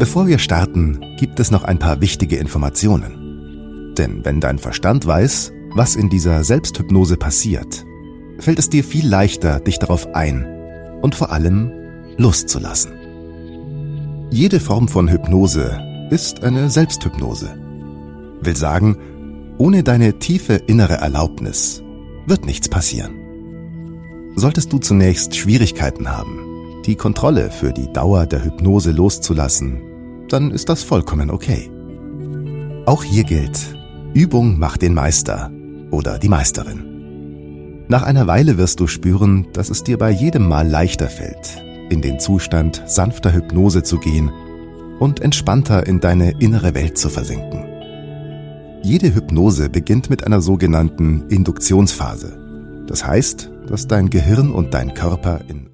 Bevor wir starten, gibt es noch ein paar wichtige Informationen. Denn wenn dein Verstand weiß, was in dieser Selbsthypnose passiert, fällt es dir viel leichter, dich darauf ein und vor allem loszulassen. Jede Form von Hypnose ist eine Selbsthypnose. Will sagen, ohne deine tiefe innere Erlaubnis wird nichts passieren. Solltest du zunächst Schwierigkeiten haben, die Kontrolle für die Dauer der Hypnose loszulassen, dann ist das vollkommen okay. Auch hier gilt, Übung macht den Meister oder die Meisterin. Nach einer Weile wirst du spüren, dass es dir bei jedem Mal leichter fällt, in den Zustand sanfter Hypnose zu gehen und entspannter in deine innere Welt zu versinken. Jede Hypnose beginnt mit einer sogenannten Induktionsphase. Das heißt, dass dein Gehirn und dein Körper in